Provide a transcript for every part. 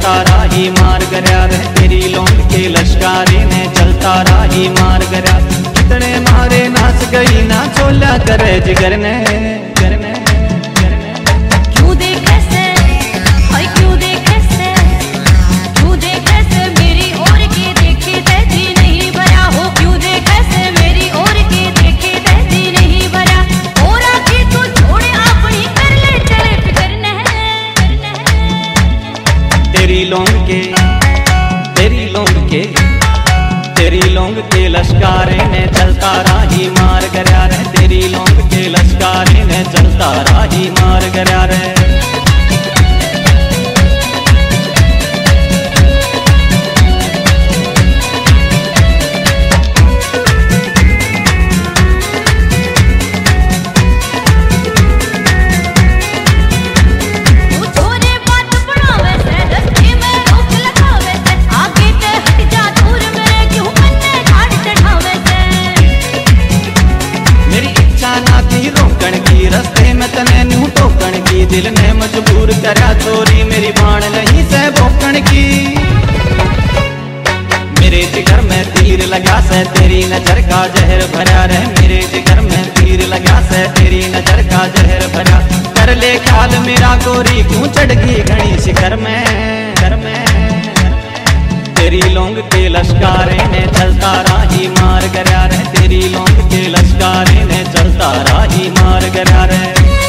चलता राही मार गया रे, तेरी लौंग के लश्कारे ने चलता राही मार गया। कितने मारे नाच गई ना चोला करे जिगर ने, क्यों दे कैसे, क्यों दे कैसे, क्यों दे कैसे मेरी ओर के देखे तेजी नहीं भरा हो, क्यों दे कैसे मेरी ओर के देखे तेजी नहीं भरा। और आके तू छोड़े अपनी कर ले चले फिकर नहीं। तेरी लौंग के, तेरी लौंग के, तेरी लौंग के लश्कारे ने चलता राही मार गया रे, तेरी लौंग के लश्कारे ने चलता राही मार गया रे। रस्ते में तने न्यू टोकन की, दिल ने मजबूर करा चोरी मेरी बाण नहीं से भोकन की। मेरे जिगर में तीर लगा से तेरी नजर का जहर भरा रे, मेरे जिगर में तीर लगा से तेरी नजर का जहर भरा। कर ले ख्याल मेरा गोरी क्यों चढ़ गई घड़ी शिखर में, तेरी लौंग के लश्कारे ने चलता राही मार गया रे, तेरी लौंग के लश्कारे ने चलता राही मार गया रे।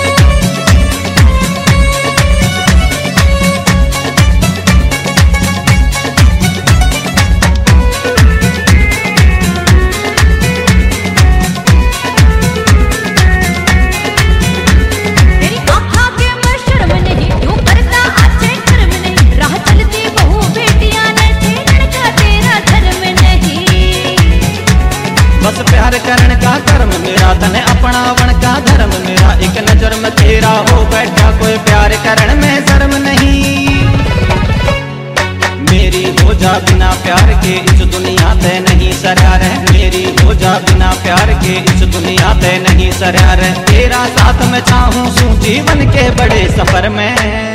बस प्यार करण का कर्म मेरा, तने अपनावन का धर्म मेरा। एक नजर में तेरा हो बैठा कोई प्यार करण में शर्म नहीं। मेरी हो जा बिना प्यार के इस दुनिया पे नहीं सरा रे, मेरी हो जा बिना प्यार के इस दुनिया पे नहीं सरा रे। तेरा साथ में चाहूं सू जीवन के बड़े सफर में,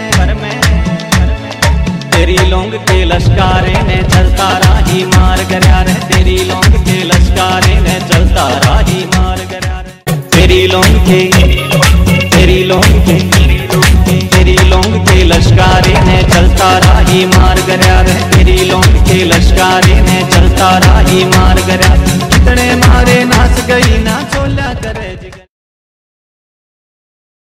तेरी लौंग के लश्कारे ने चलता राही मार गया रे, तेरी लौंग के लश्कारे ने चलता राही मार गया रे। तेरी लौंग के, तेरी लौंग के, तेरी लौंग के लश्कारे ने चलता राही मार गया रे, तेरी लौंग के लश्कारे ने चलता राही मार गया। कितने मारे नाच गई ना चोला